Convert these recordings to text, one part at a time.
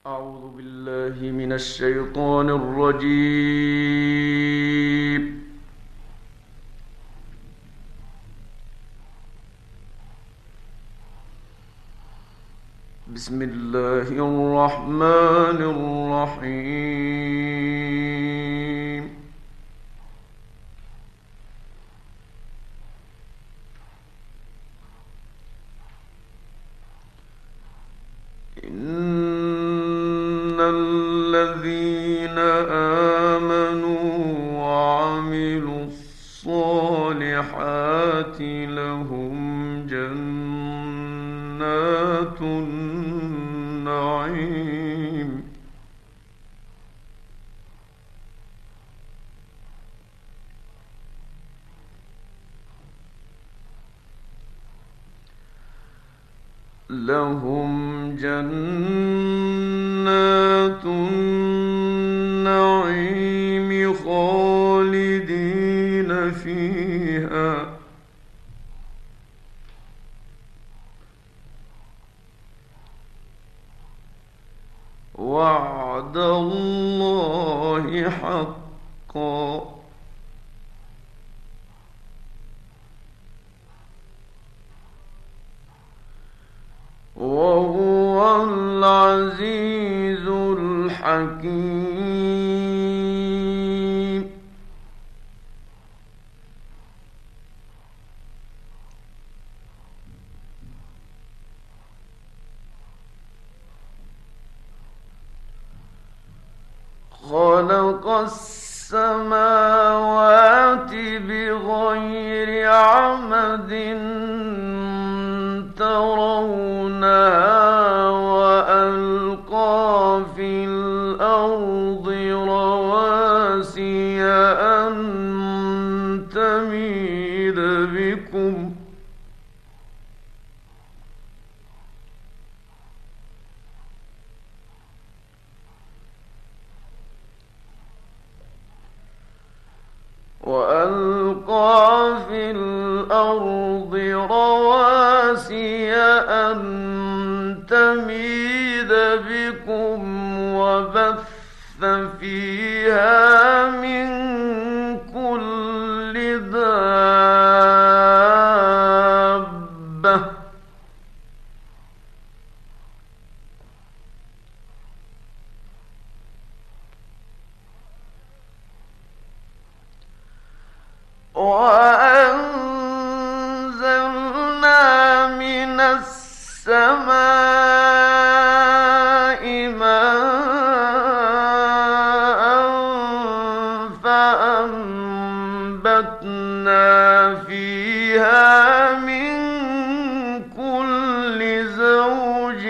أعوذ بالله من الشيطان الرجيم. بسم الله الرحمن الرحيم. إن الذين آمنوا وعملوا الصالحات لهم جنات النعيم. لهم جنات النعيم خالدين فيها، وعد الله حقا، وهو العزيز الحكيم. خلق السماوات بغير عمد ترونها، وألقى في الأرض رواسي أن تميد بكم، وألقى في الأرض رواسي أن تميد بكم، وبث فيها من كل دابة، وأنزلنا من السماء ماء فأنبتنا فيها من كل زوج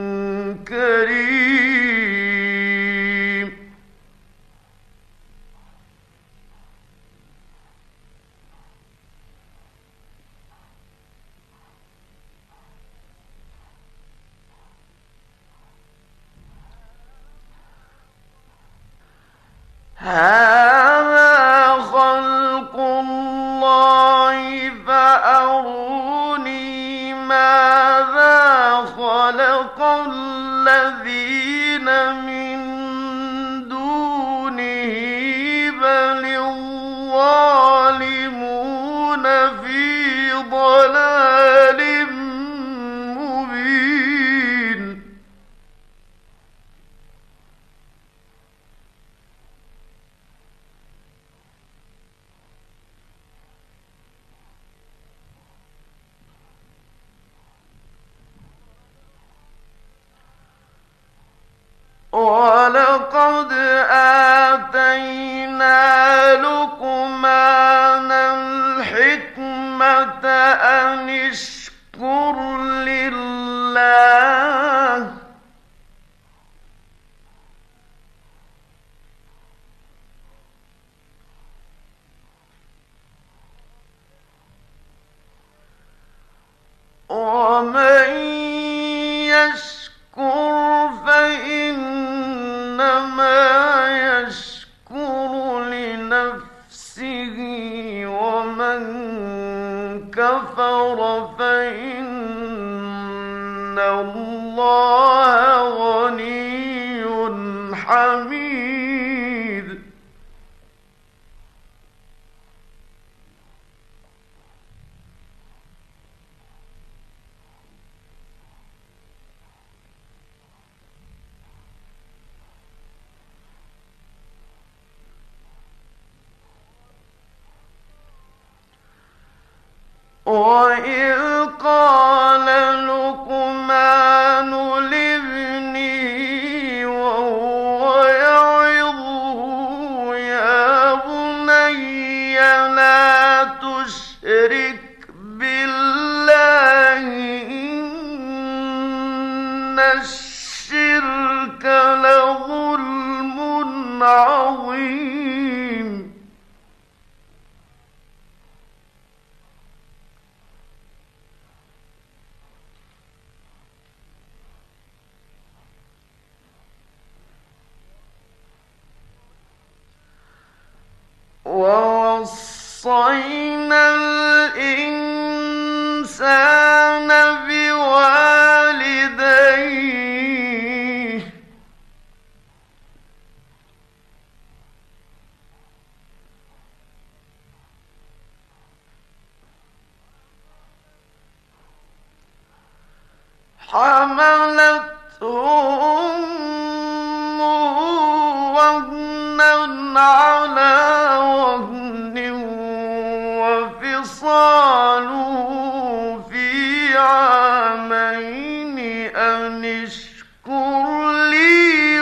كريم. هذا خلق الله فأروني ماذا خلق الذين من دونه، بل الظالمون في ضلال مبين. ولقد آتينا لقمان الحكمة أن اشكر لله، ومن يشكر فإنما يشكر لنفسه، ومن كفر فإن الله غني حميد وإذ قال لقمان لابنه وهو يعظه يا بني لا تشرك بالله إن الشرك لظلم عظيم ووصينا الإنسان بوالديه حملته أمه وهنا على وهن وفصاله في عامين أن اشكر لي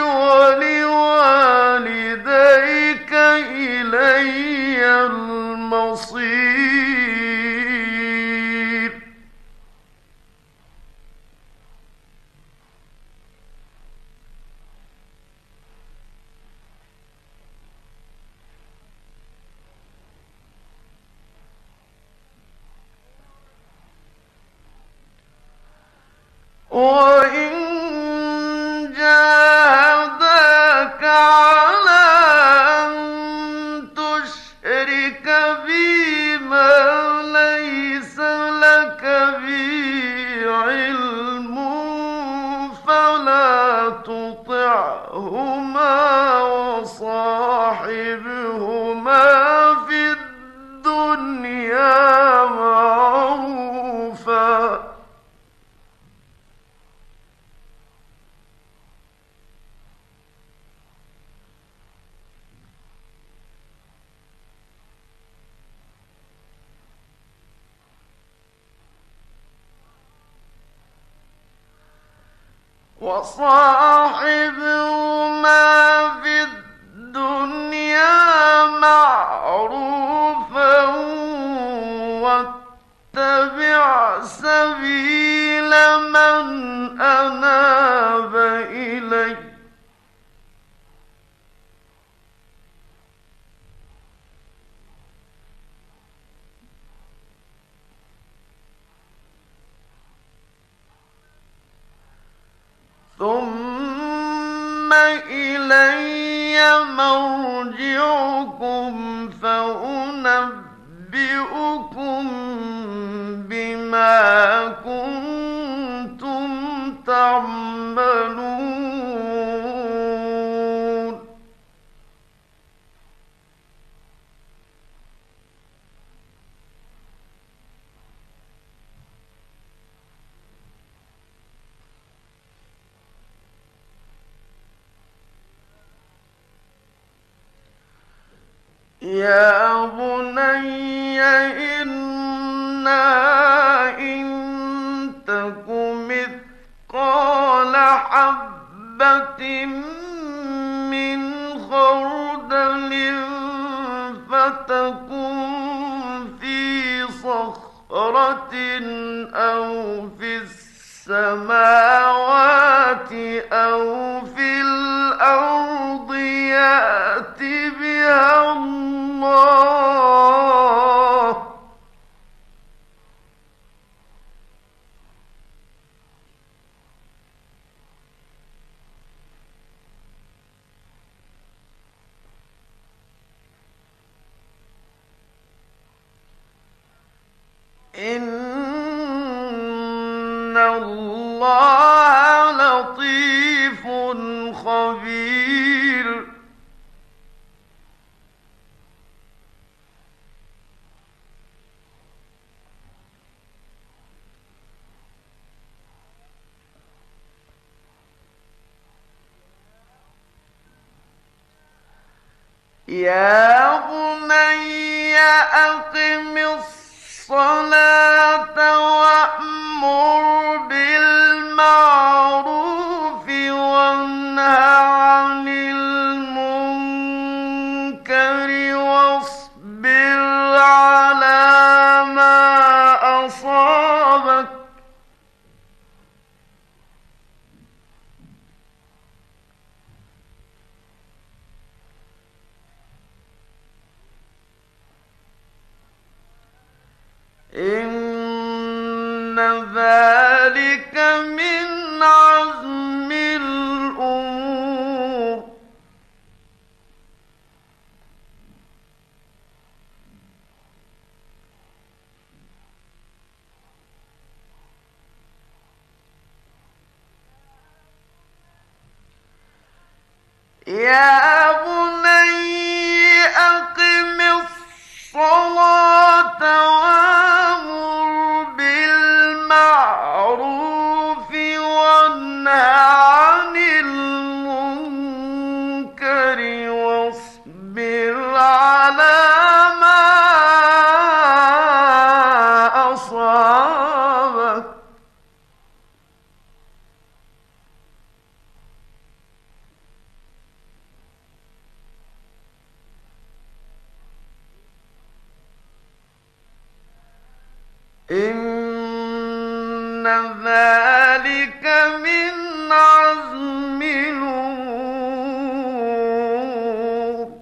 ولوالديك إلي المصير وإن جاهداك على أن تشرك بي ما ليس لك به علم فلا تطعهما وصاحبهما في الدنيا معروفا وصاحبهما في الدنيا معروفا واتبع سبيل من أناب إلي ثم إلي مرجعكم فأنبئكم بما كنتم تعملون يا بني إنها إن تك مثقال حبة من خردل فتكن في صخرة أو في السماوات أو في الأرض يأت بها الله إن الله لطيف خبير يا بني أقم الصلاة وأمر بالمعروف وانه عن المنكر واصبر على ما أصابك إن ذلك من عزم الأمور يا بني أقم الصلاة وأمر بالمعروف وانه عن المنكر واصبر على ما أصابك إن ذلك من عزم الأمور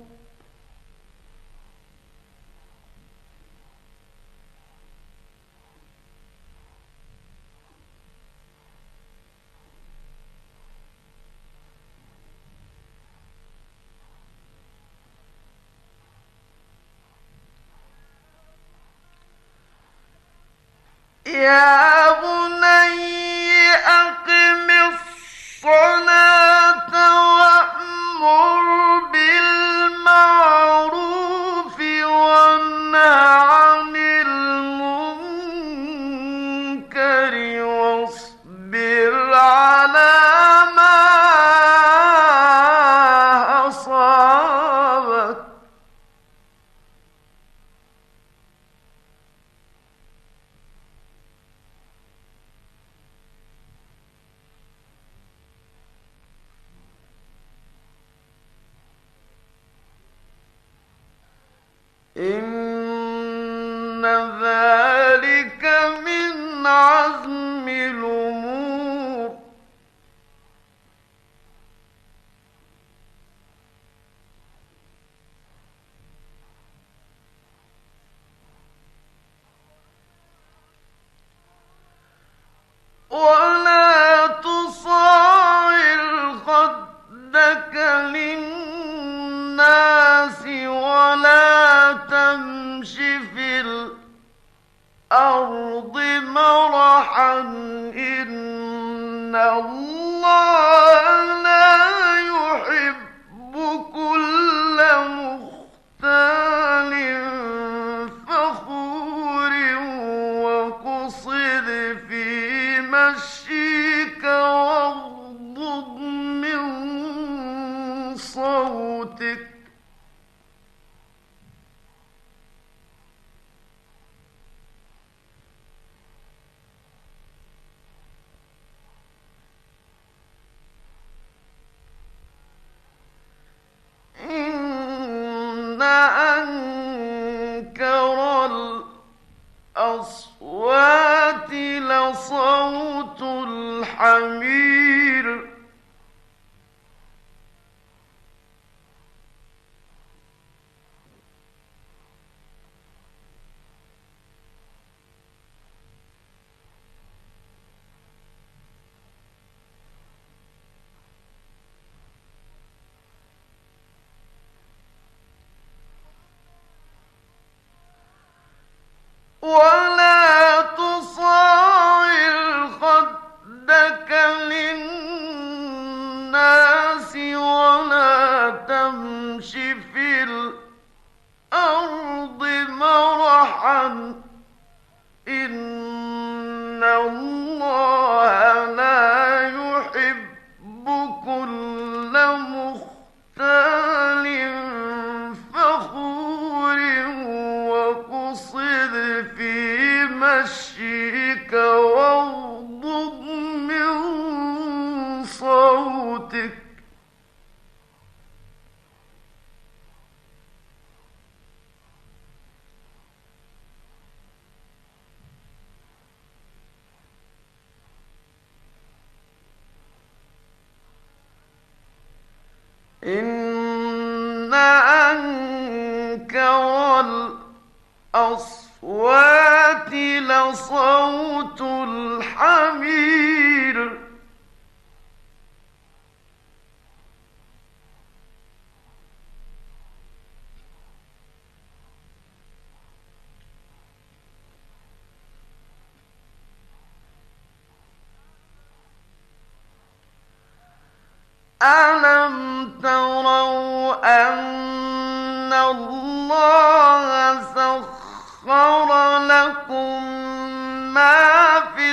يا بني أقم الصلاة وأمر بالمعروف وانه عن المنكر واصبر على ما أصابك إن ذلك من عزم الأمور ولا تصاعر خدك للناس ولا تمش في الأرض مرحا إن الله لا يحب كل مختال فخور وقصد في مشيك واغضض من صوتك إن أنكر الأصوات لصوت الحمير ولا تصاعر خدك للناس ولا تمش في الأرض مرحا إن الله لا يحب كل مختال إن أنكر الأصوات لصوت الحمير ألم تروا أن الله سخر لكم ما في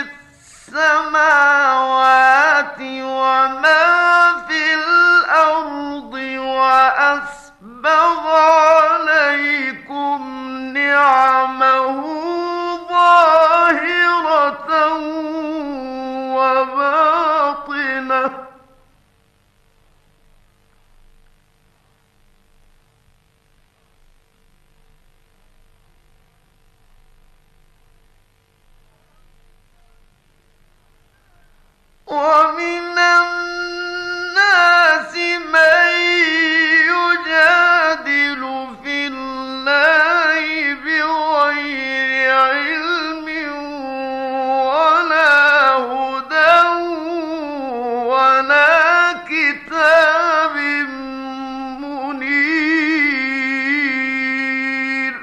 السماوات وما في الأرض وأسبغ عليكم نعمه ظاهرة وباطنة ومن الناس من يجادل في الله بغير علم ولا هدى ولا كتاب منير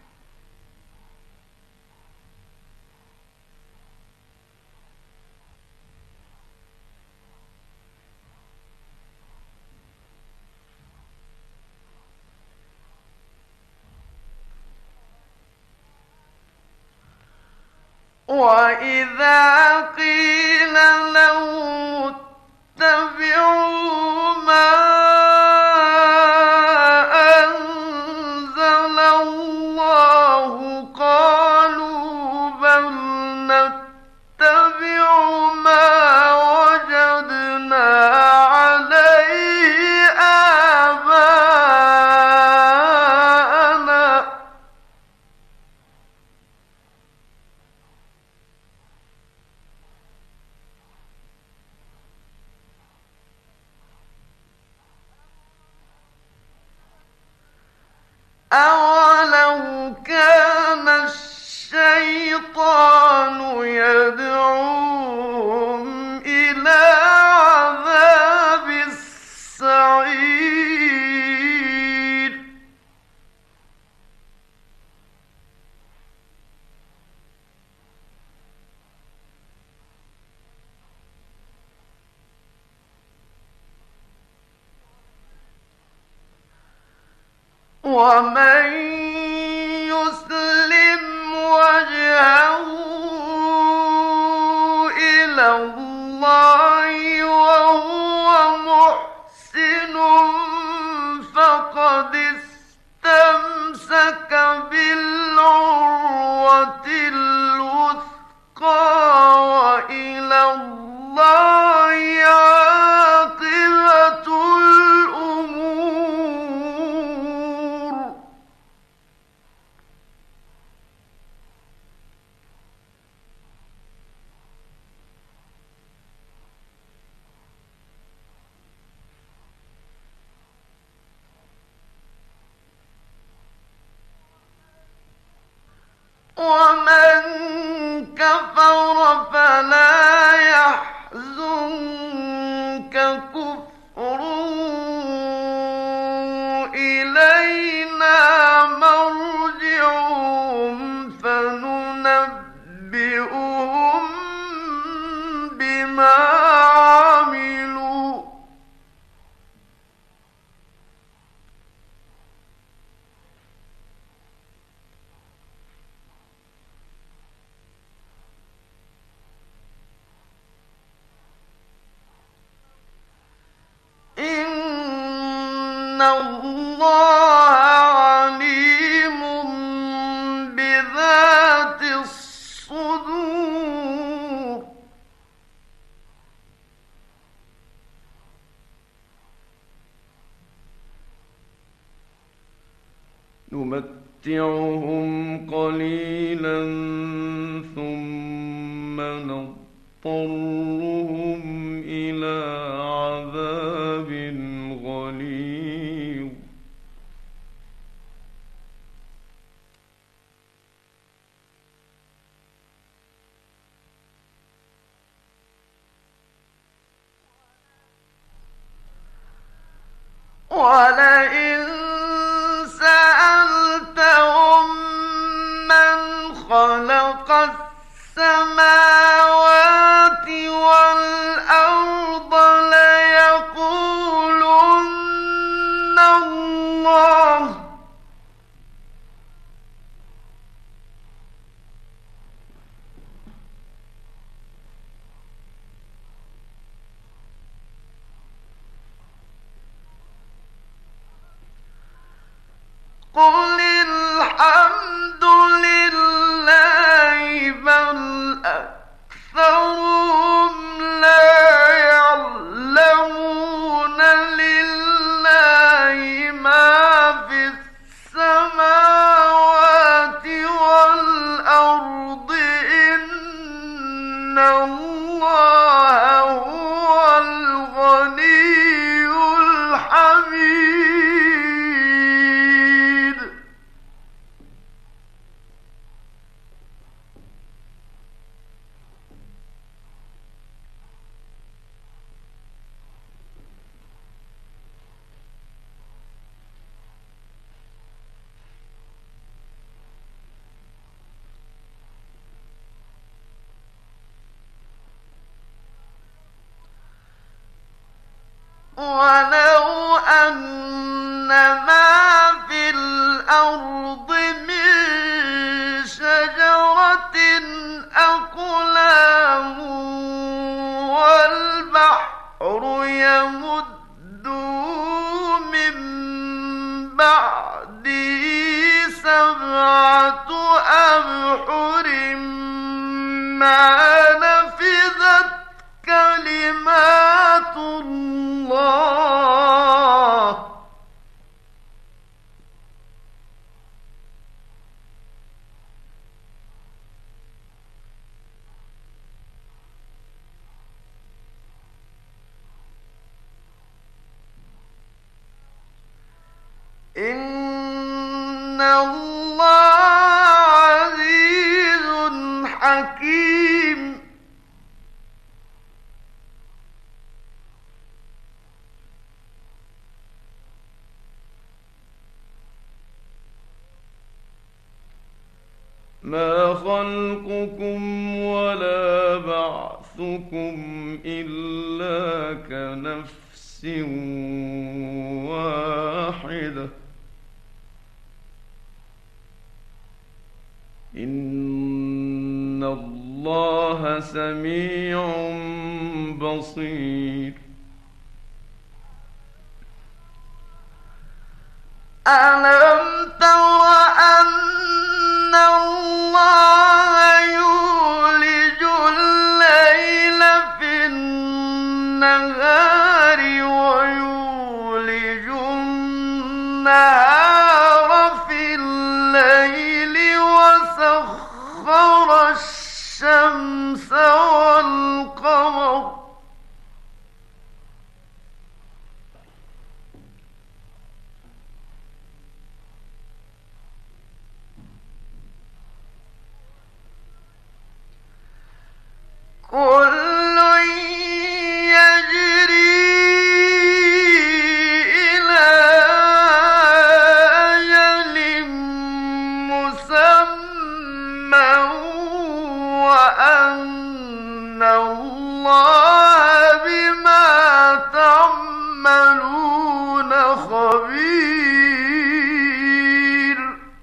وإذا قيل لهم اتبعوا ما أنزل الله قالوا بل نتبع ما وجدنا عليه آباءنا أولو كان الشيطان يدعوهم إلى عذاب السعير ومن يسلم وجهه إلى الله وهو محسن فقد استمسك بالعروة الوثقى وإلى الله عاقبة الأمور ومن كفر فلا يحزنك كفره إلينا مرجعهم فننبئهم بما عملوا إن الله عليم بذات الصدور نمتعهم قليلا ثم نضطرهم إلى عذاب غليظ ولئن سألتهم من خلق السماوات والأرض ليقولن الله. قل الحمد لله بل أكثرهم لا يعلمون. لله ما في السماوات والأرض إن الله هو الغني الحميد. ولو أن ما في الأرض من شجرة أقلام والبحر يمده من بعده 7 أبحر ما نفذت كلمات الله. إن الله عزيز حكيم. ما خلقكم ولا بعثكم إلا كنفس واحدة. إن الله سميع بصير. ألم تر أن الله يولج الليل في النهار ويولج النهار في الليل وسخر الشمس والقمر كل يجري إلى أجل مسمى وأن الله بما تعملون خبير.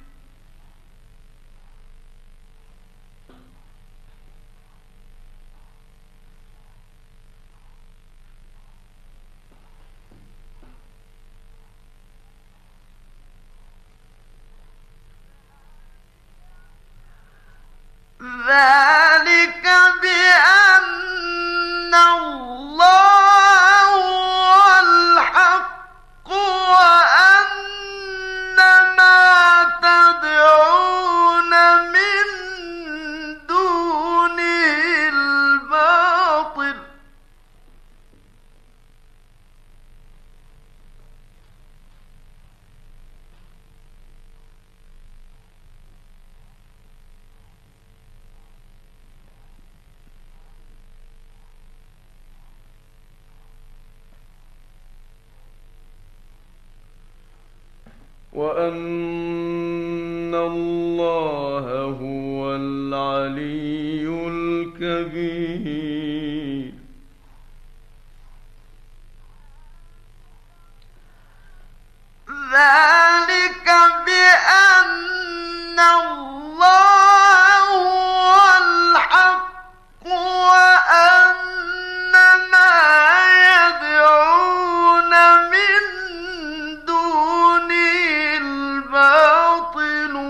ذلك بأن الله هو الحق وأن وأن الله هو العلي الكبير. ذلك بأن الله هو الحق وأن ما يدعون من دونه الباطل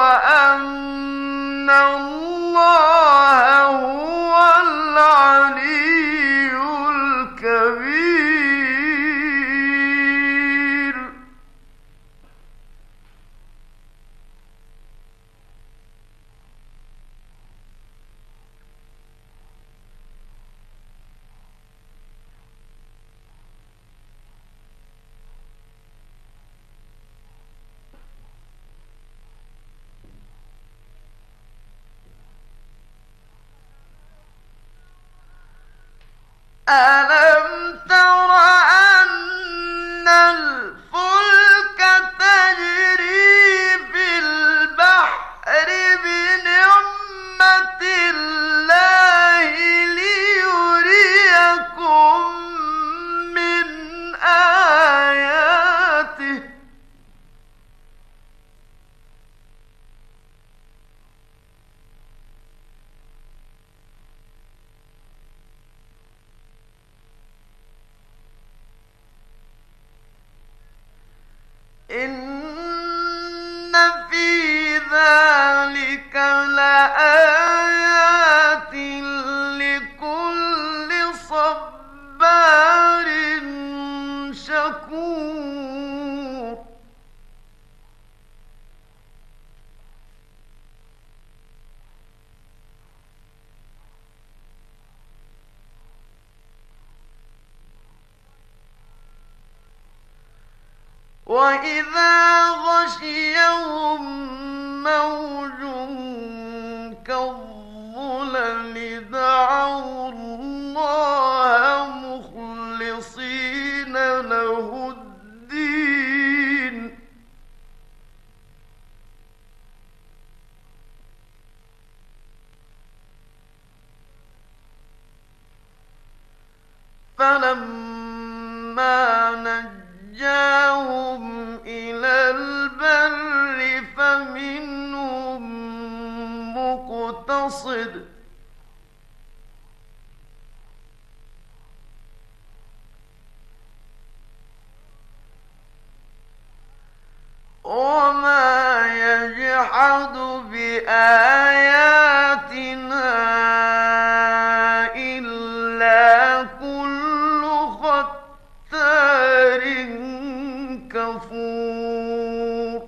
وأن الله هو العلي الكبير. ألم تر أن الفلك تجري في البحر بنعمة الله ليريكم من آياته إن في ذلك لآيات لكل صبار شكور. وإذا غشيهم موج كالظلل دعوا الله مخلصين له الدين فلما نجاهم إلى البر فمنهم مقتصد وما يجحد بآياتنا إلا كل ختار كفور.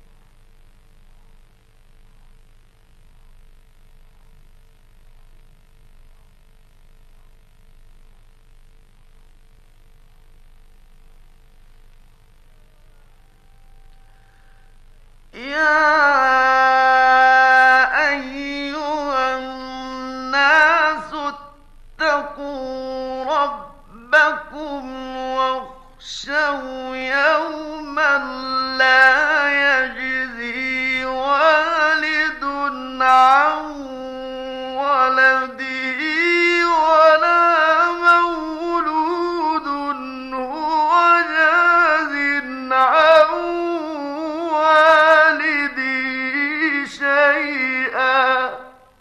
يا أيها الناس اتقوا ربكم واخشوا يوما لا يجزي والد عن ولده ولا مولود هو جاز عن والده شيئا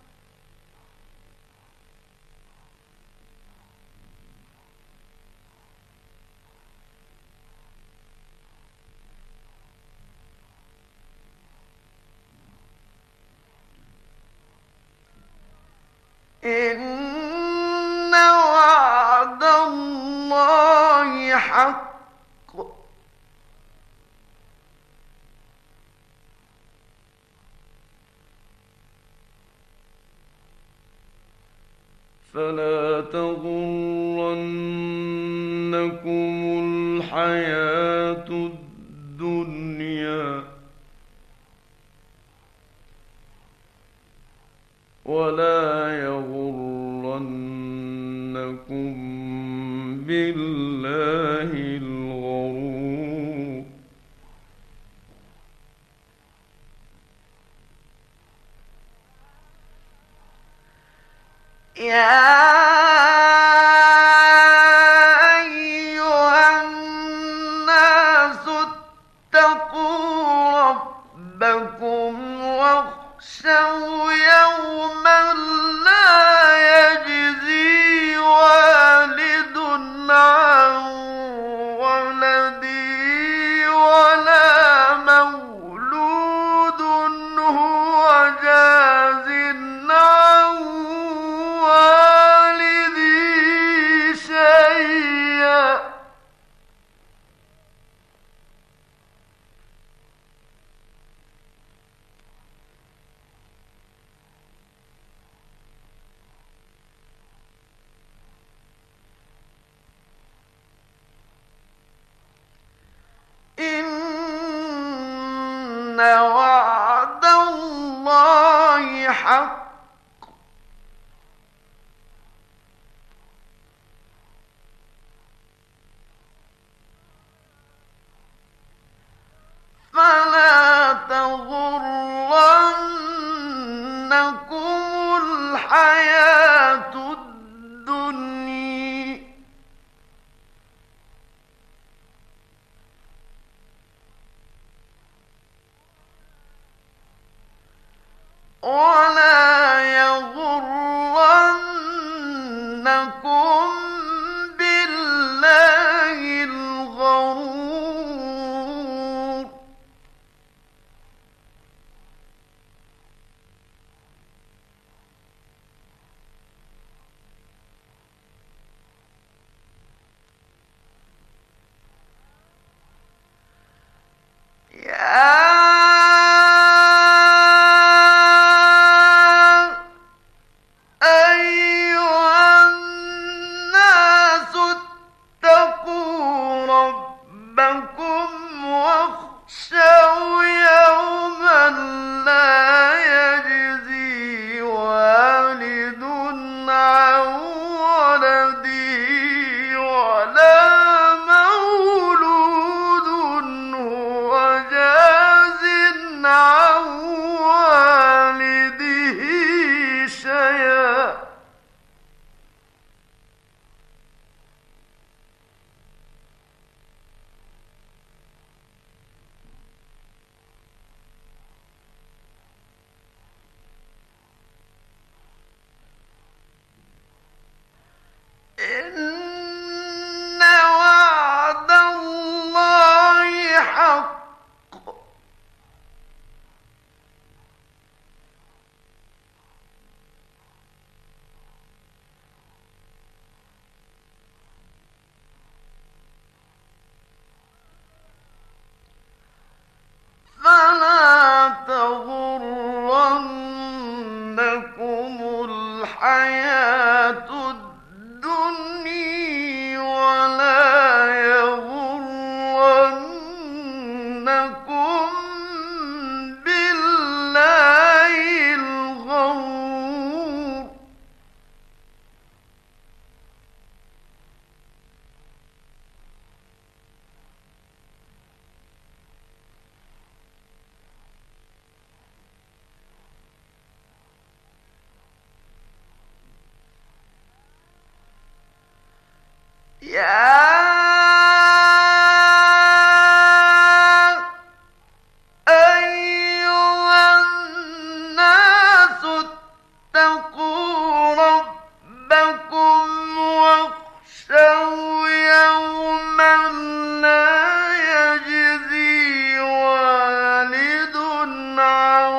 إن وعد الله حق فلا تغرنكم الحياة الدنيا ولا يغرنكم بالله الغرور. ولدي ولا مولود هو جاز عن والدي شيئا. إن وعد الله حق فلا تغرنكم الحياة الدنيا ولا يغرنكم بالله الغرور. يا أيها الناس اتقوا ربكم واخشوا يوما لا يجزي والد عن ولده ولا مولود هو جاز عن والده شيئا. إن وعد الله حق فلا تغرنكم الحياة الدنيا ولا يغرنكم بالله الغرور. يا أيها الناس اتقوا ربكم واخشوا يوما لا يجزي والد عن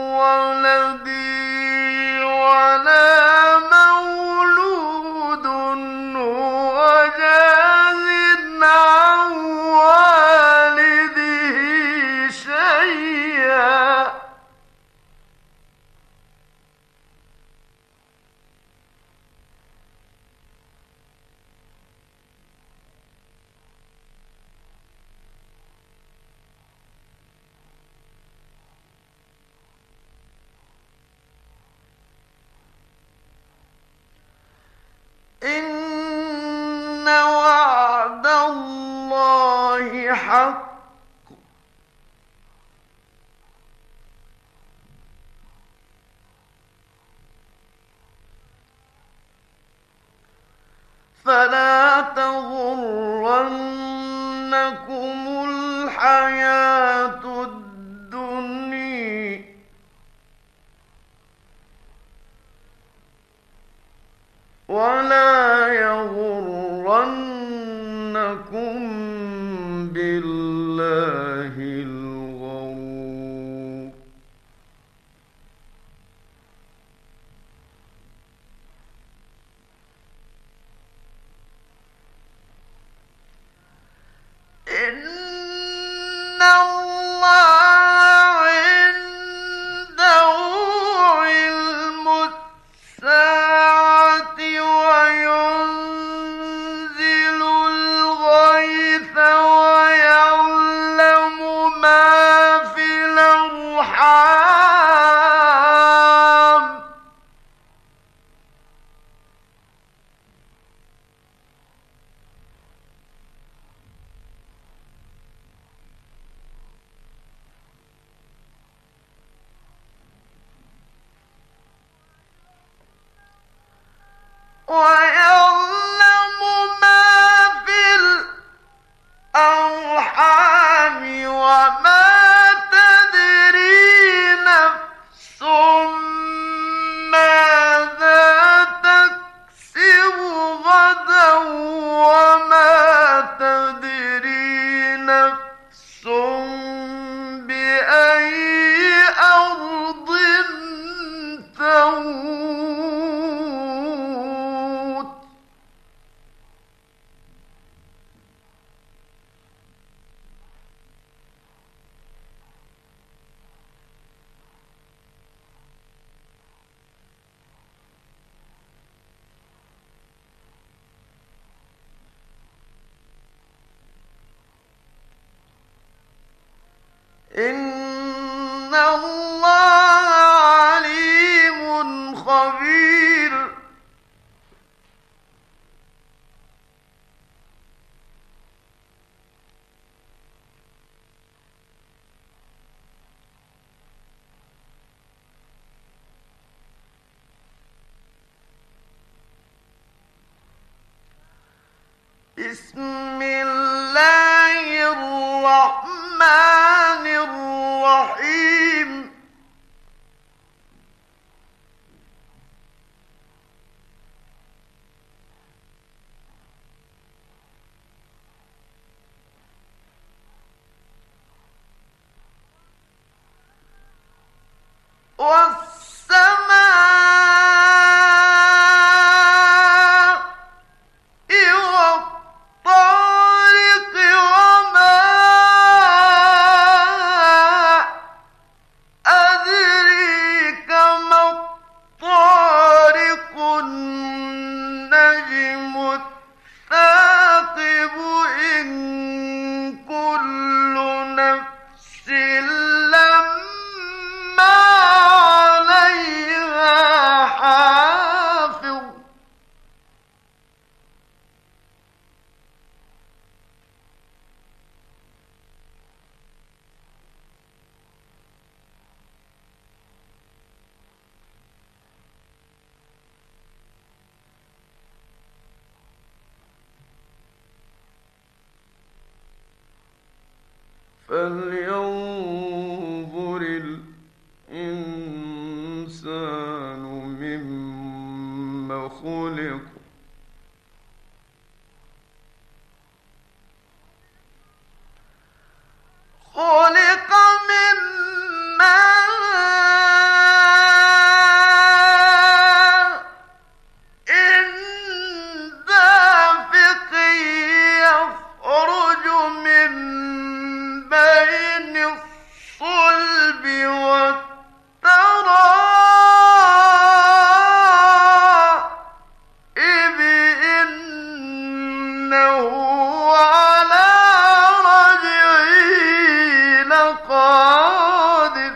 ولده ولا مولود هو جاز عن والده شيئا. إن وعد الله حق فلا تغرنكم الحياة الدنيا ولا يغرنكم بالله الغرور. إن الله عنده علم الساعة وينزل الغيث ويعلم ما في الأرحام. ويعلم ما في الأرحام وما تدري نفس ماذا تكسب غدا وما تدري نفس بأي أرض تموت. إن الله عليم خبير. بسم الله الرحمن الرحيم. والسماء والطارق وما أدريك ما الطارق. النجم الثاقب إن كل نفس لما عليها حافظ. فلينظر الإنسان مما خلق. خلق من ماء دافق يخرج من بين الصلب والترائب. إنه على رجعه لقادر.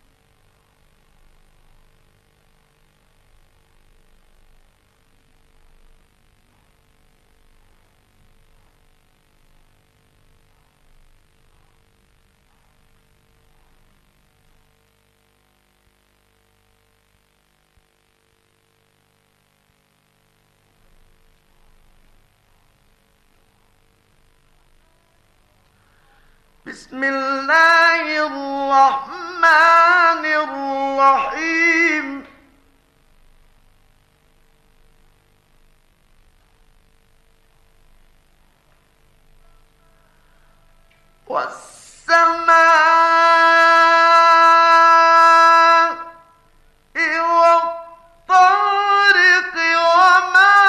بسم الله الرحمن الرحيم. والسماء والطارق وما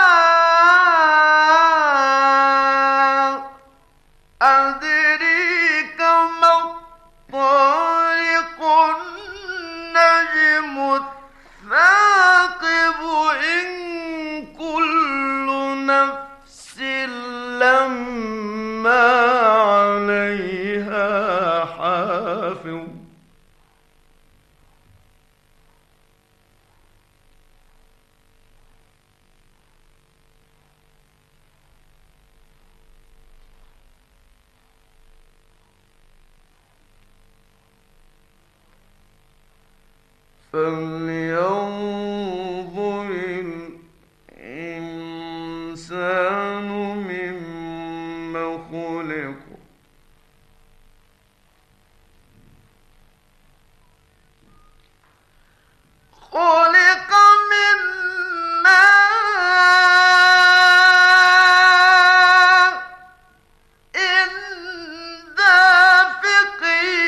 أدريك ما الطارق النجم الثاقب إن كل نفس لما عليها حافظ فلينظر الإنسان مما خلق خلق من ماء دافق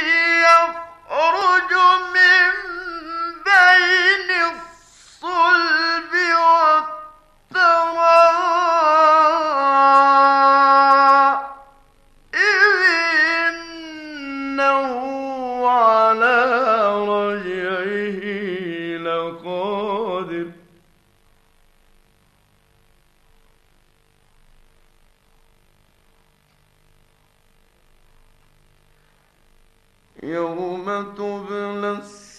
يخرج من بين الصلب والترائب إنه على رجعه لقادر يوم تبلى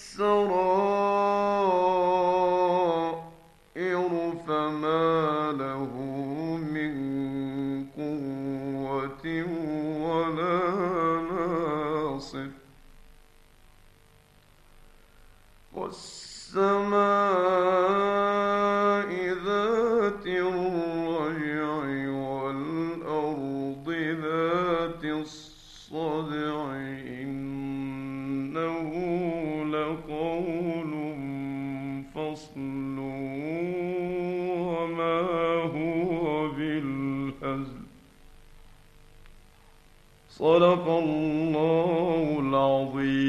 السرائر فما له من قوة ولا ناصر والسماء ذات الرجع والأرض ذات الصدع إنه لقول فصل وما هو بالهزل صدق الله العظيم.